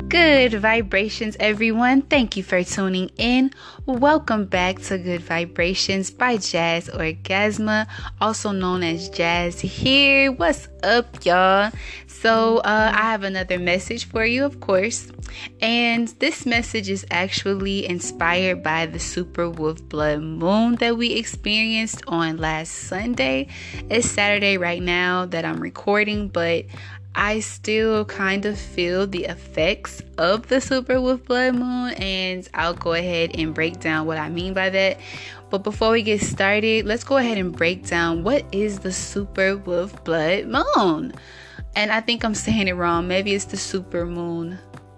Good vibrations, everyone. Thank you for tuning in. Welcome back to Good Vibrations by Jazz Orgasma, also known as Jazz here. What's up, y'all? So, I have another message for you, of course. And this message is actually inspired by the super wolf blood moon that we experienced on last Sunday. It's Saturday right now that I'm recording, but I still kind of feel the effects of the super wolf blood moon, and I'll go ahead and break down what I mean by that. But before we get started, let's go ahead and break down what is the super wolf blood moon. And I think I'm saying it wrong. Maybe it's the super moon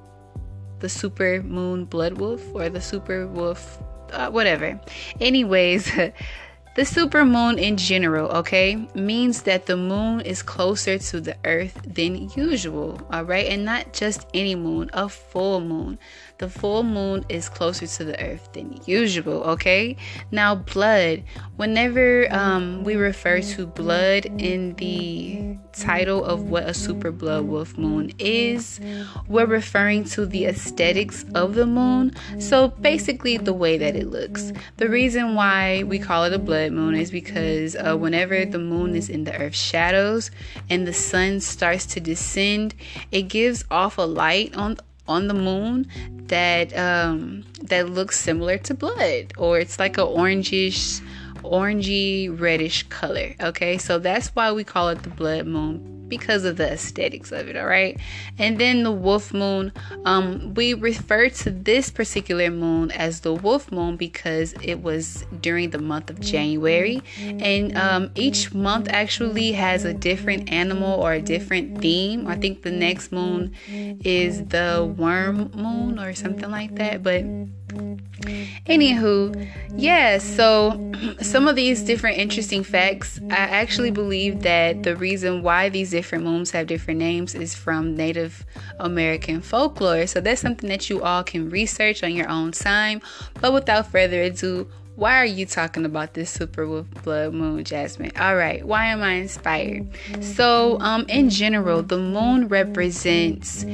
blood wolf, or the super wolf, whatever. Anyways, the super moon in general, okay, means that the moon is closer to the earth than usual, all right? And not just any moon, a full moon. The full moon is closer to the earth than usual, okay? Now, blood. Whenever we refer to blood in the title of what a super blood wolf moon is, we're referring to the aesthetics of the moon. So basically the way that it looks. The reason why we call it a blood moon is because whenever the moon is in the earth's shadows and the sun starts to descend, it gives off a light on the moon that looks similar to blood, or it's like a orangey reddish color. Okay, so that's why we call it the blood moon, because of the aesthetics of it. All right. And then the wolf moon, we refer to this particular moon as the wolf moon because it was during the month of January, and each month actually has a different animal or a different theme. I think the next moon is the worm moon or something like that, but anywho, yeah, so some of these different interesting facts, I actually believe that the reason why these different moons have different names is from Native American folklore. So that's something that you all can research on your own time. But without further ado, why are you talking about this super wolf blood moon, Jasmine? All right, why am I inspired? So, in general, the moon represents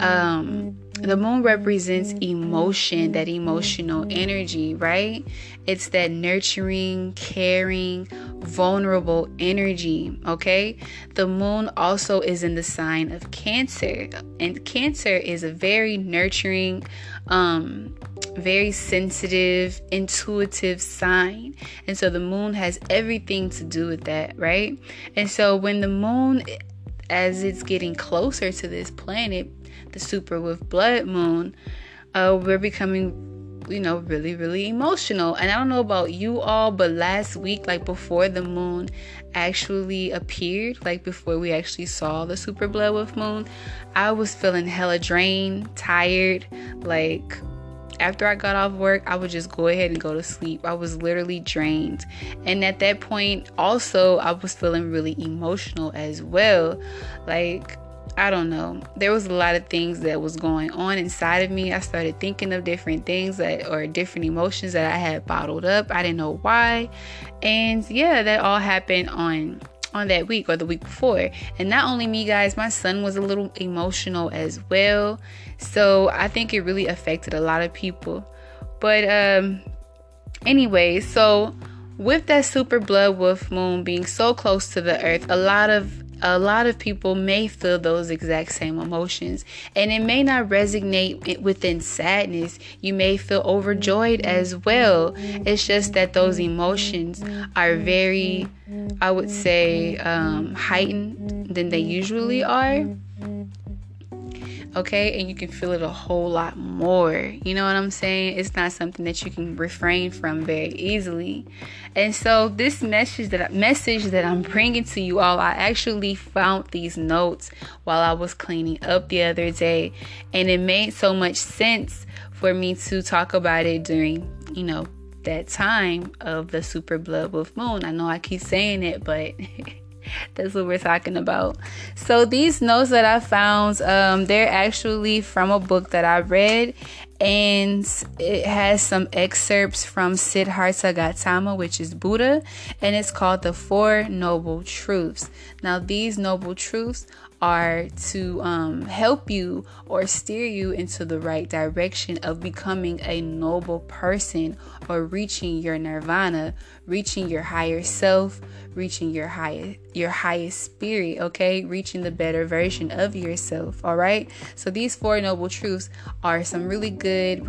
emotion, that emotional energy, right? It's that nurturing, caring, vulnerable energy, okay? The moon also is in the sign of Cancer, and Cancer is a very nurturing, very sensitive, intuitive sign. And so the moon has everything to do with that, right? And so when the moon, as it's getting closer to this planet, the super wolf blood moon, we're becoming, really, really emotional. And I don't know about you all, but last week, like before the moon actually appeared, like before we actually saw the super blood wolf moon, I was feeling hella drained, tired. Like after I got off work, I would just go ahead and go to sleep. I was literally drained. And at that point also, I was feeling really emotional as well. Like, I don't know. There was a lot of things that was going on inside of me. I started thinking of different things or different emotions that I had bottled up. I didn't know why. And yeah, that all happened on that week or the week before. And not only me, guys, my son was a little emotional as well. So I think it really affected a lot of people. But anyway, so with that super blood wolf moon being so close to the earth, a lot of people may feel those exact same emotions, and it may not resonate within sadness. You may feel overjoyed as well. It's just that those emotions are very, I would say, heightened than they usually are. Okay, and you can feel it a whole lot more. You know what I'm saying? It's not something that you can refrain from very easily. And so this message that I'm bringing to you all, I actually found these notes while I was cleaning up the other day, and it made so much sense for me to talk about it during, that time of the super blood wolf moon. I know I keep saying it, but that's what we're talking about. So these notes that I found, they're actually from a book that I read, and it has some excerpts from Siddhartha Gautama, which is Buddha, and it's called the Four Noble Truths. Now, these noble truths are to help you or steer you into the right direction of becoming a noble person, or reaching your nirvana, reaching your higher self, reaching your highest spirit, okay? Reaching the better version of yourself, all right? So these four noble truths are some really good,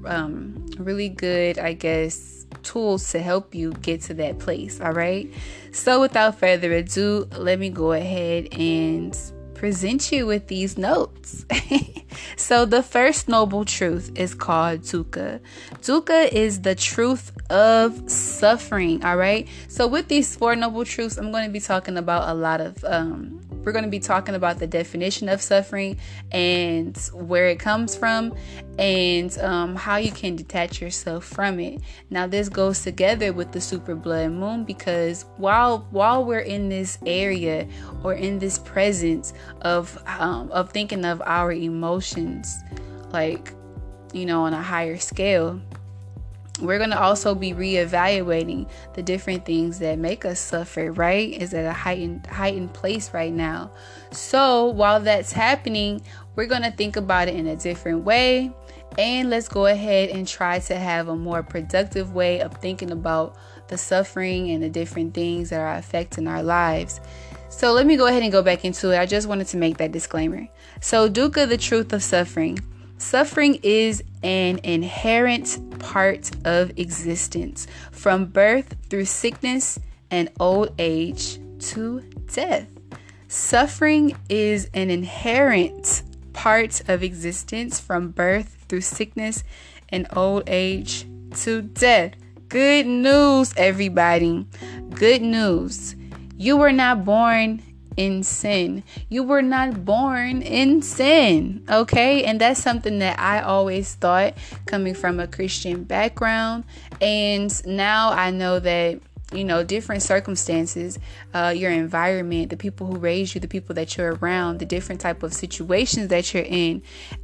I guess, tools to help you get to that place, all right? So without further ado, let me go ahead and present you with these notes. So the first noble truth is called dukkha. Dukkha is the truth of suffering, all right? So with these four noble truths, I'm going to be talking about a lot of we're going to be talking about the definition of suffering and where it comes from, and how you can detach yourself from it. Now, this goes together with the super blood moon, because while we're in this area or in this presence of thinking of our emotions, like, on a higher scale, we're going to also be reevaluating the different things that make us suffer, right? Is at a heightened place right now. So while that's happening, we're going to think about it in a different way. And let's go ahead and try to have a more productive way of thinking about the suffering and the different things that are affecting our lives. So let me go ahead and go back into it. I just wanted to make that disclaimer. So dukkha, the truth of suffering. Suffering is an inherent part of existence, from birth through sickness and old age to death. Suffering is an inherent part of existence, from birth through sickness and old age to death. Good news, everybody. Good news. You were not born in sin. You were not born in sin, okay? And that's something that I always thought, coming from a Christian background. And now I know that, different circumstances, your environment, the people who raised you, the people that you're around, the different type of situations that you're in,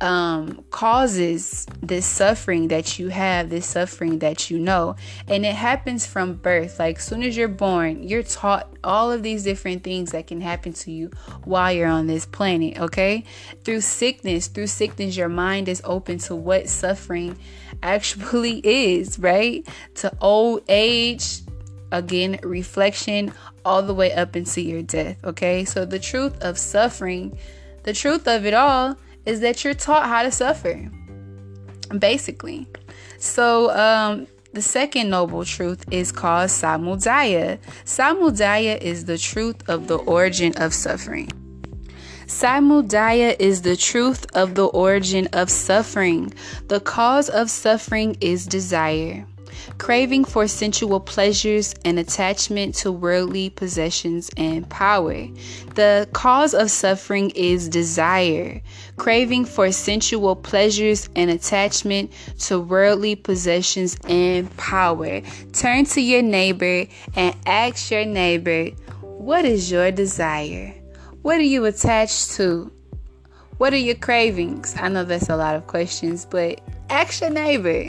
causes this suffering that you have, this suffering that and it happens from birth. Like, soon as you're born, you're taught all of these different things that can happen to you while you're on this planet, okay? Through sickness, your mind is open to what suffering actually is, right? To old age, again, reflection, all the way up into your death, okay? So the truth of suffering, the truth of it all, is that you're taught how to suffer, basically. So the second noble truth is called samudaya. Samudaya is the truth of the origin of suffering. Samudaya is the truth of the origin of suffering. The cause of suffering is desire. Craving for sensual pleasures and attachment to worldly possessions and power. The cause of suffering is desire. Craving for sensual pleasures and attachment to worldly possessions and power. Turn to your neighbor and ask your neighbor, what is your desire? What are you attached to? What are your cravings? I know that's a lot of questions, but ask your neighbor.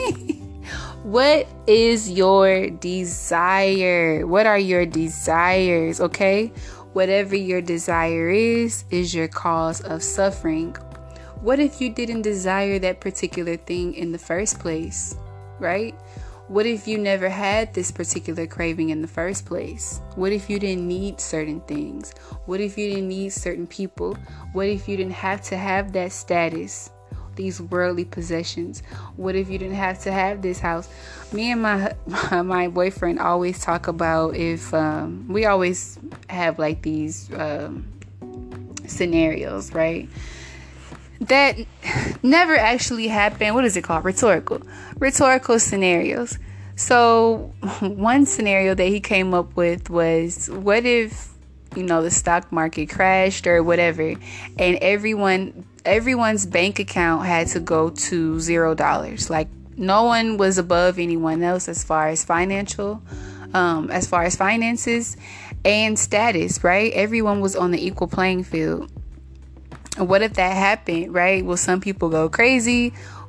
What is your desire? What are your desires? Okay? Whatever your desire is your cause of suffering. What if you didn't desire that particular thing in the first place? Right? What if you never had this particular craving in the first place? What if you didn't need certain things? What if you didn't need certain people? What if you didn't have to have that status? These worldly possessions. What if you didn't have to have this house? Me and my boyfriend always talk about, if we always have like these scenarios, right, that never actually happened. What is it called? Rhetorical scenarios. So one scenario that he came up with was, what if the stock market crashed or whatever, and everyone's bank account had to go to $0. Like, no one was above anyone else as far as finances and status, right? Everyone was on the equal playing field. What if that happened, right? Will some people go crazy?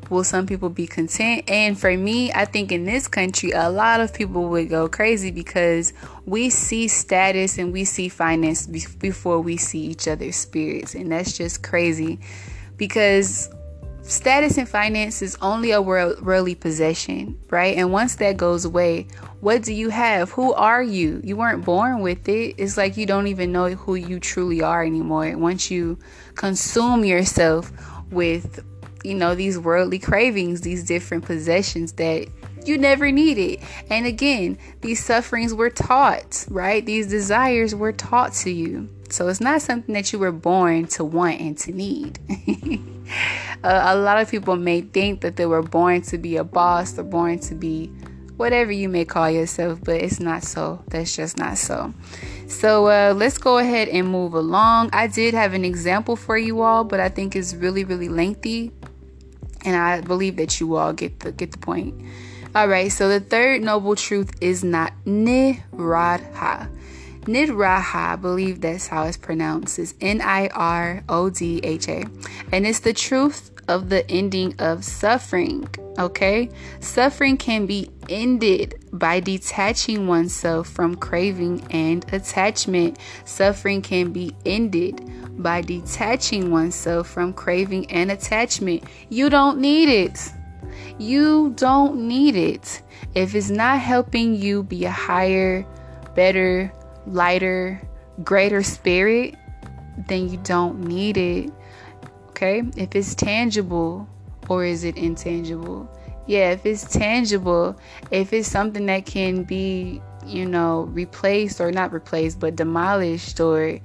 will some people be content? And for me, I think in this country, a lot of people would go crazy because we see status and we see finance before we see each other's spirits. And that's just crazy because status and finance is only a worldly possession, right? And once that goes away, what do you have? Who are you? You weren't born with it. It's like you don't even know who you truly are anymore. Once you consume yourself with, these worldly cravings, these different possessions that you never needed. And again, these sufferings were taught, right? These desires were taught to you. So it's not something that you were born to want and to need. A lot of people may think that they were born to be a boss or born to be whatever you may call yourself, but it's not so. That's just not so. So let's go ahead and move along. I did have an example for you all, but I think it's really, really lengthy. And I believe that you all get the point. All right, so the third noble truth is not Nirodha. Nirodha, I believe that's how it's pronounced, is Nirodha. And it's the truth of the ending of suffering, okay? Suffering can be ended by detaching oneself from craving and attachment. Suffering can be ended by detaching oneself from craving and attachment. You don't need it. You don't need it. If it's not helping you be a higher, better, lighter, greater spirit, then you don't need it. Okay? If it's tangible, or is it intangible? Yeah, if it's tangible, if it's something that can be, replaced or not replaced, but demolished or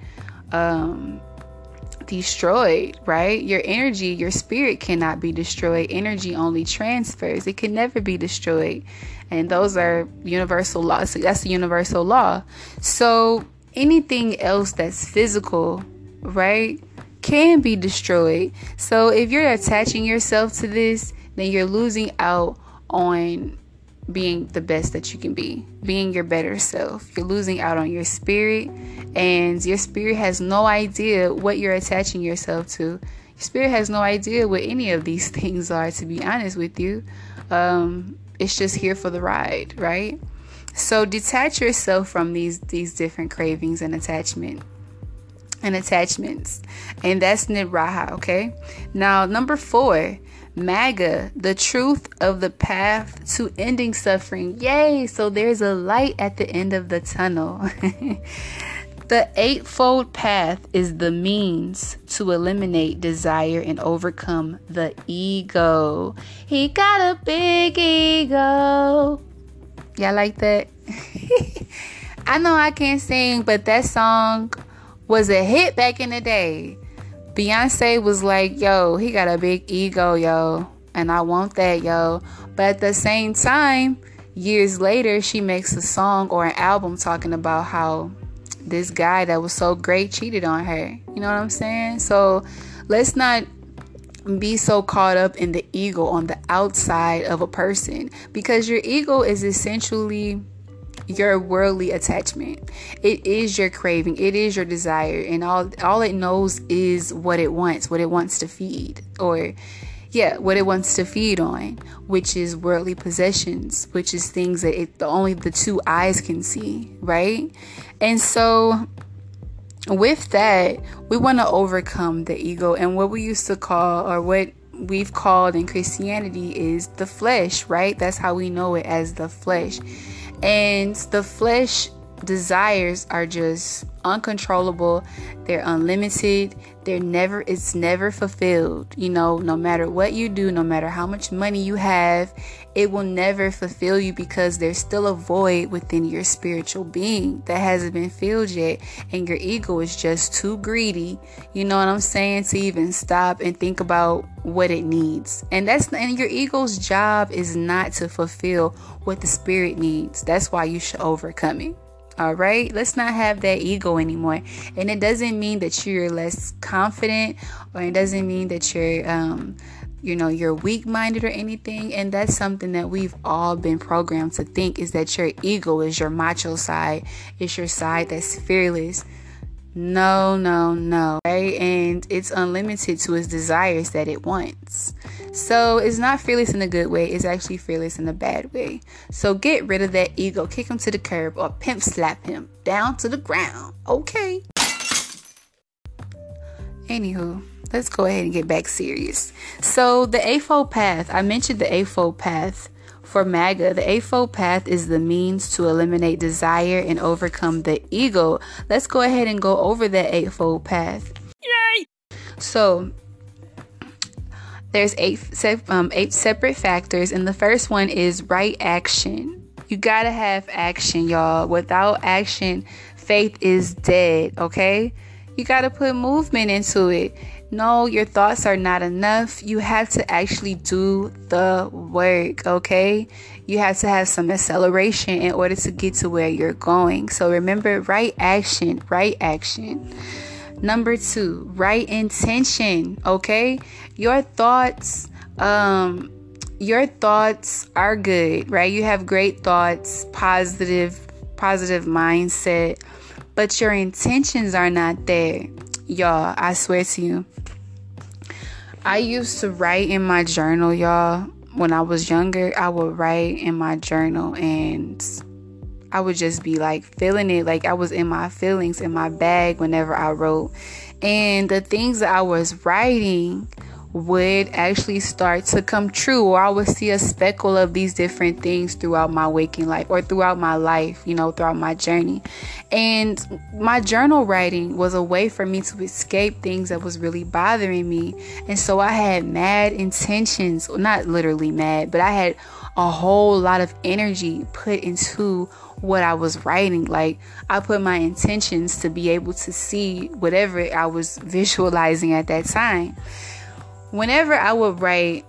destroyed, right? Your energy, your spirit cannot be destroyed. Energy only transfers. It can never be destroyed. And those are universal laws. So that's a universal law. So anything else that's physical, right, can be destroyed. So if you're attaching yourself to this, then you're losing out on being the best that you can be, being your better self. You're losing out on your spirit, and your spirit has no idea what you're attaching yourself to. Your spirit has no idea what any of these things are, to be honest with you. It's just here for the ride, right? So detach yourself from these different cravings and attachments. And that's Nirodha, okay? Now, number 4, Magga, the truth of the path to ending suffering. Yay! So there's a light at the end of the tunnel. The eightfold path is the means to eliminate desire and overcome the ego. He got a big ego. Y'all like that? I know I can't sing, but that song was a hit back in the day. Beyonce was like, yo, he got a big ego, yo, and I want that, yo. But at the same time, years later, she makes a song or an album talking about how this guy that was so great cheated on her. You know what I'm saying? So let's not be so caught up in the ego on the outside of a person, because your ego is essentially your worldly attachment. It is your craving, it is your desire, and all it knows is what it wants to feed, or what it wants to feed on, which is worldly possessions, which is things that only the two eyes can see, right? And so with that, we want to overcome the ego, and what we used to call, or what we've called in Christianity, is the flesh, right? That's how we know it, as the flesh. And the flesh desires are just uncontrollable. They're unlimited. It's never fulfilled. No matter what you do, no matter how much money you have, it will never fulfill you, because there's still a void within your spiritual being that hasn't been filled yet. And your ego is just too greedy, you know what I'm saying, to even stop and think about what it needs. And your ego's job is not to fulfill what the spirit needs. That's why you should overcome it. All right, let's not have that ego anymore. And it doesn't mean that you're less confident, or it doesn't mean that you're weak-minded or anything. And that's something that we've all been programmed to think, is that your ego is your macho side. It's your side that's fearless. No, right? And it's unlimited to its desires that it wants. So it's not fearless in a good way. It's actually fearless in a bad way. So get rid of that ego. Kick him to the curb or pimp slap him down to the ground. Okay. Anywho, let's go ahead and get back serious. So the Eightfold Path. I mentioned the Eightfold Path. For MAGA, the Eightfold Path is the means to eliminate desire and overcome the ego. Let's go ahead and go over that Eightfold Path. Yay! So there's eight separate factors, and the first one is right action. You gotta have action, y'all. Without action, faith is dead, okay? You gotta put movement into it. No, your thoughts are not enough. You have to actually do the work, okay? You have to have some acceleration in order to get to where you're going. So remember, right action, right action. Number 2, right intention, okay? Your thoughts are good, right? You have great thoughts, positive mindset, but your intentions are not there. Y'all, I swear to you. I used to write in my journal, y'all. When I was younger, I would write in my journal and I would just be like feeling it, like I was in my feelings, in my bag whenever I wrote. And the things that I was writing would actually start to come true, or I would see a speckle of these different things throughout my waking life or throughout my life, throughout my journey. And my journal writing was a way for me to escape things that was really bothering me. And so I had mad intentions, not literally mad, but I had a whole lot of energy put into what I was writing. Like, I put my intentions to be able to see whatever I was visualizing at that time. Whenever I would write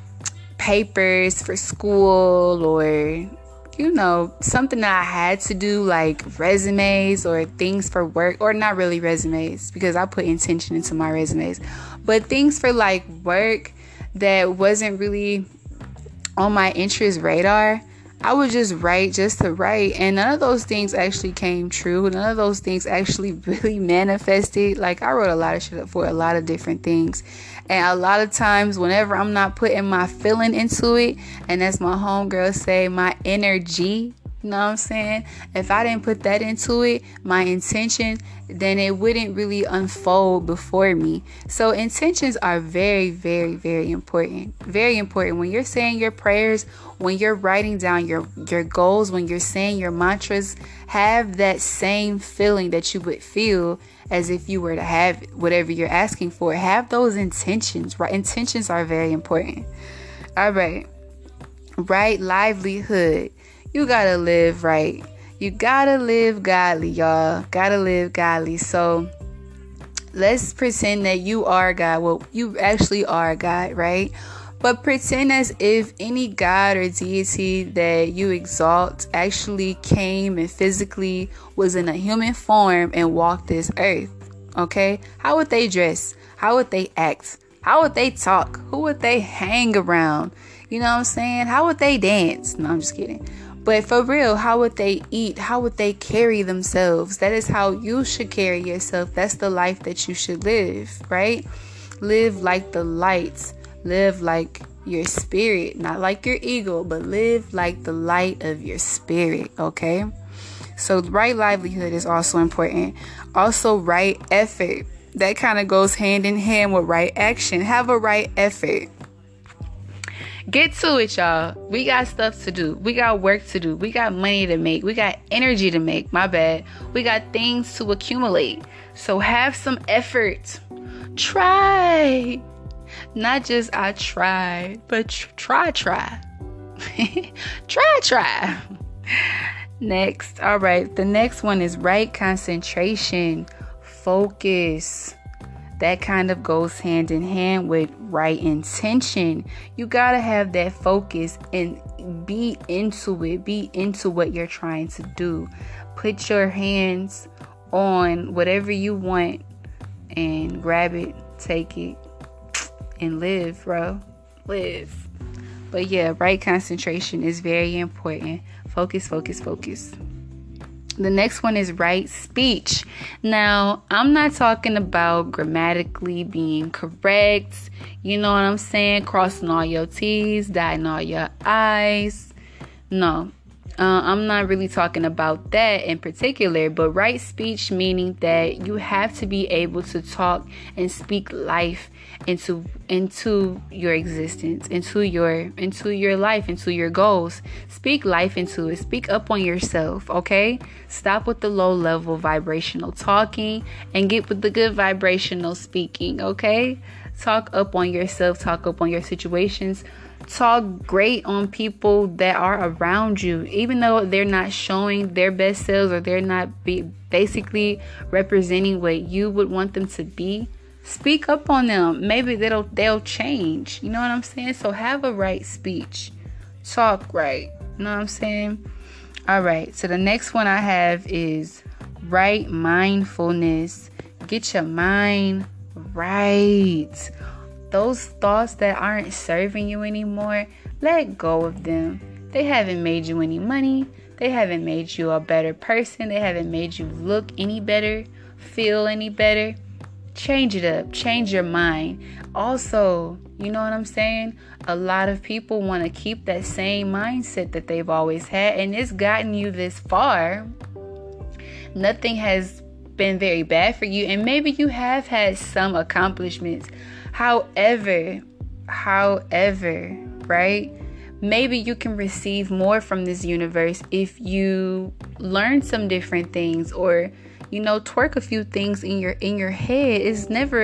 papers for school or, something that I had to do, like resumes or things for work, or not really resumes because I put intention into my resumes, but things for like work that wasn't really on my interest radar, I would just write just to write. And none of those things actually came true. None of those things actually really manifested. Like, I wrote a lot of shit up for a lot of different things. And a lot of times, whenever I'm not putting my feeling into it, and as my homegirl say, my energy, you know what I'm saying? If I didn't put that into it, my intention, then it wouldn't really unfold before me. So intentions are very, very, very important. Very important. When you're saying your prayers, when you're writing down your goals, when you're saying your mantras, have that same feeling that you would feel as if you were to have whatever you're asking for. Have those intentions, right? Intentions are very important. All right. Right livelihood. You gotta live right. You gotta live godly, y'all. Gotta live godly. So let's pretend that you are God. Well, you actually are God, right? But pretend as if any God or deity that you exalt actually came and physically was in a human form and walked this earth. Okay? How would they dress? How would they act? How would they talk? Who would they hang around? You know what I'm saying? How would they dance? No, I'm just kidding. But for real, how would they eat? How would they carry themselves? That is how you should carry yourself. That's the life that you should live, right? Live like the light. Live like your spirit, not like your ego, but live like the light of your spirit, okay? So right livelihood is also important. Also right effort. That kind of goes hand in hand with right action. Have a right effort. Get to it, y'all. We got stuff to do. We got work to do. We got money to make. We got energy to make. My bad. We got things to accumulate. So have some effort. Try. Not just I tried, but try. Try. Next. All right. The next one is right concentration. Focus. That kind of goes hand in hand with right intention. You gotta have that focus and be into it. Be into what you're trying to do. Put your hands on whatever you want and grab it, take it, and live, bro. Live. But yeah, right concentration is very important. Focus. The next one is right speech. Now, I'm not talking about grammatically being correct. You know what I'm saying? Crossing all your T's, dotting all your I's. No. I'm not really talking about that in particular, but right speech meaning that you have to be able to talk and speak life into your existence, into your life, into your goals. Speak life into it. Speak up on yourself, okay? Stop with the low level vibrational talking and get with the good vibrational speaking, okay? Talk up on yourself, talk up on your situations. Talk great on people that are around you, even though they're not showing their best selves or they're not basically representing what you would want them to be. Speak up on them. Maybe they'll change. You know what I'm saying? So have a right speech. Talk right. You know what I'm saying? All right. So the next one I have is right mindfulness. Get your mind right. Those thoughts that aren't serving you anymore, let go of them. They haven't made you any money. They haven't made you a better person. They haven't made you look any better, feel any better. Change it up. Change your mind. Also, you know what I'm saying? A lot of people want to keep that same mindset that they've always had, and it's gotten you this far. Nothing has been very bad for you, and maybe you have had some accomplishments. However, right? Maybe you can receive more from this universe if you learn some different things, or twerk a few things in your head. It's never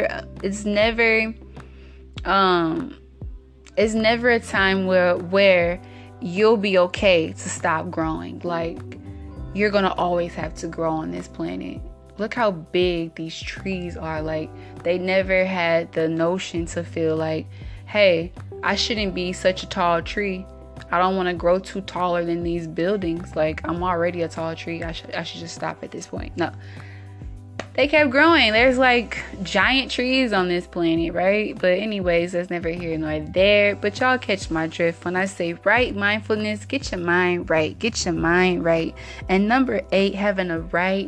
a time where you'll be okay to stop growing. Like, you're gonna always have to grow on this planet. Look how big these trees are. Like, they never had the notion to feel like, hey, I shouldn't be such a tall tree. I don't want to grow too taller than these buildings. Like, I'm already a tall tree. I should just stop at this point. No. They kept growing. There's like giant trees on this planet, right? But anyways, that's never here nor there. But y'all catch my drift when I say right mindfulness. Get your mind right. Get your mind right. And number 8, having a right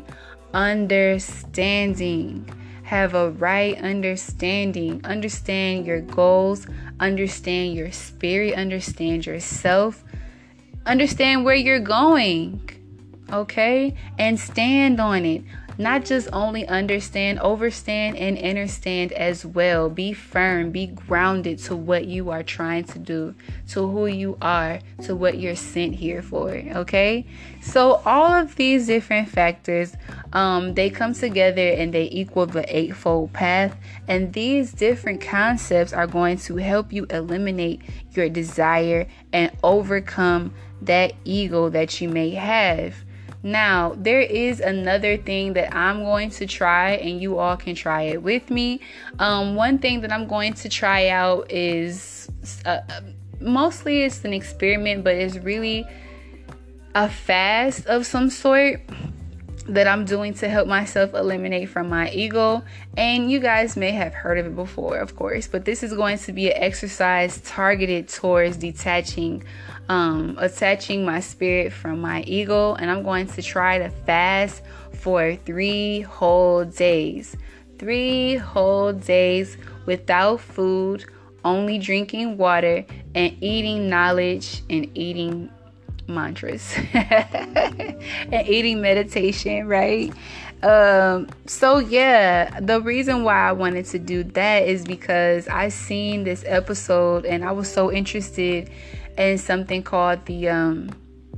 understanding. Have a right understanding. Understand your goals. Understand your spirit. Understand yourself. Understand where you're going. Okay? And stand on it. Not just only understand, overstand, and understand as well. Be firm, be grounded to what you are trying to do, to who you are, to what you're sent here for, okay? So all of these different factors, they come together and they equal the eightfold path. And these different concepts are going to help you eliminate your desire and overcome that ego that you may have. Now, there is another thing that I'm going to try, and you all can try it with me. One thing that I'm going to try out is, mostly it's an experiment, but it's really a fast of some sort that I'm doing to help myself eliminate from my ego. And you guys may have heard of it before, of course, but this is going to be an exercise targeted towards attaching my spirit from my ego. And I'm going to try to fast for 3 whole days. 3 whole days without food, only drinking water, and eating knowledge and eating mantras and eating meditation, right? So yeah, the reason why I wanted to do that is because I seen this episode and I was so interested in something called the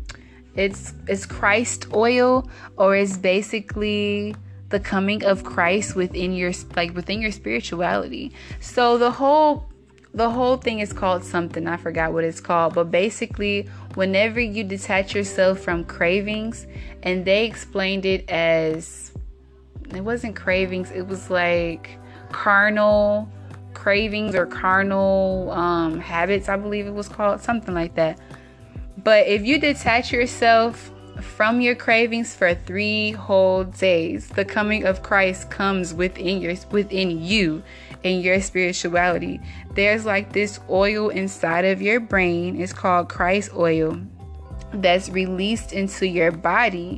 it's Christ oil, or it's basically the coming of Christ within your spirituality. So the whole thing is called something, I forgot what it's called, but basically whenever you detach yourself from cravings, and they explained it as, it wasn't cravings, it was like carnal cravings or carnal habits, I believe it was called, something like that. But if you detach yourself from your cravings for 3 whole days, the coming of Christ comes within you in your spirituality. There's like this oil inside of your brain. It's called Christ oil, that's released into your body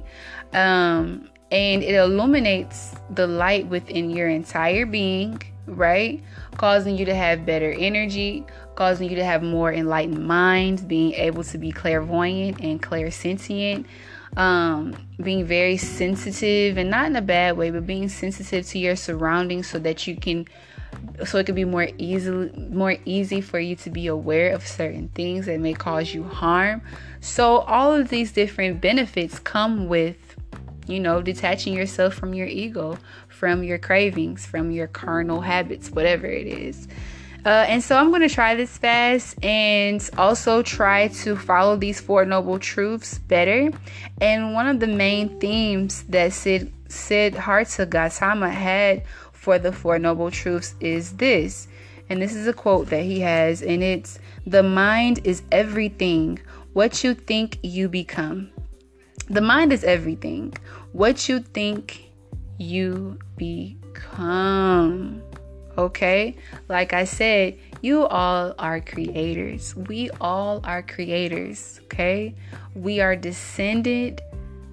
And it illuminates the light within your entire being, right? Causing you to have better energy, causing you to have more enlightened minds, being able to be clairvoyant and clairsentient, being very sensitive, and not in a bad way, but being sensitive to your surroundings so that it can be more easy for you to be aware of certain things that may cause you harm. So all of these different benefits come with, detaching yourself from your ego, from your cravings, from your carnal habits, whatever it is. And so I'm going to try this fast and also try to follow these 4 noble truths better. And one of the main themes that Siddhartha Gautama had for the 4 noble truths is this. And this is a quote that he has, and it's, "The mind is everything. What you think, you become." The mind is everything. What you think, you become. Okay? Like I said, you all are creators. We all are creators. Okay? We are descended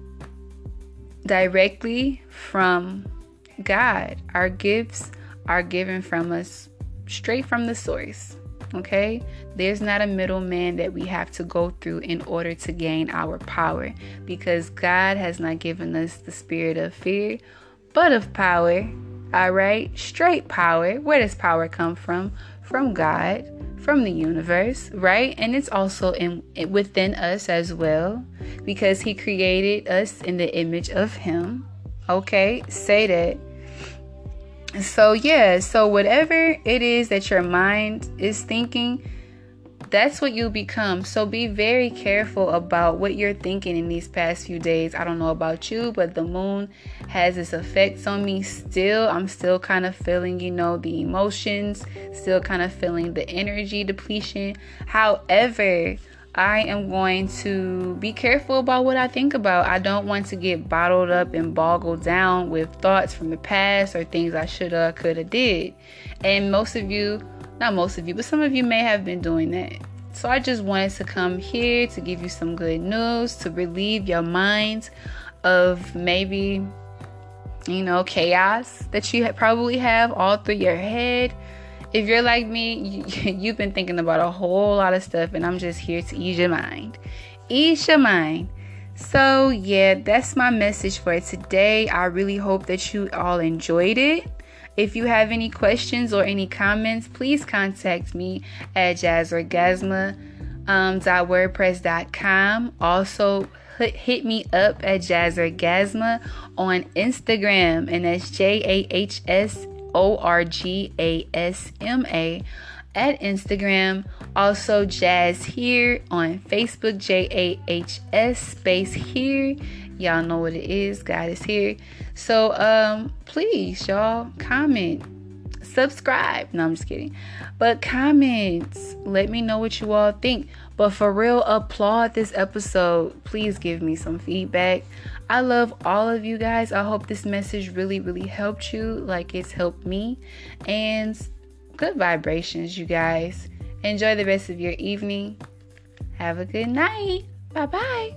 directly from God. Our gifts are given from us straight from the source. Okay? There's not a middleman that we have to go through in order to gain our power, because God has not given us the spirit of fear, but of power. All right? Straight power. Where does power come from? From God, from the universe, right? And it's also within us as well, because he created us in the image of him. Okay? Say that. So whatever it is that your mind is thinking, that's what you become. So be very careful about what you're thinking in these past few days. I don't know about you, but the moon has its effects on me still. I'm still kind of feeling, the emotions, still kind of feeling the energy depletion. However, I am going to be careful about what I think about. I don't want to get bottled up and boggled down with thoughts from the past or things I shoulda, coulda, did. And not most of you, but some of you may have been doing that. So I just wanted to come here to give you some good news, to relieve your minds of maybe, chaos that you probably have all through your head. If you're like me, you've been thinking about a whole lot of stuff, and I'm just here to ease your mind. Ease your mind. So, that's my message for today. I really hope that you all enjoyed it. If you have any questions or any comments, please contact me at jazzorgasma.wordpress.com. Also, hit me up at jazzorgasma on Instagram, and that's JAHSORGASMA at Instagram. Also, Jazz Here on Facebook, JAHS space here. Y'all know what it is. God is here. So, please, y'all, comment, subscribe. No, I'm just kidding. But comments. Let me know what you all think. But for real, applaud this episode. Please give me some feedback. I love all of you guys. I hope this message really, really helped you like it's helped me. And good vibrations, you guys. Enjoy the rest of your evening. Have a good night. Bye-bye.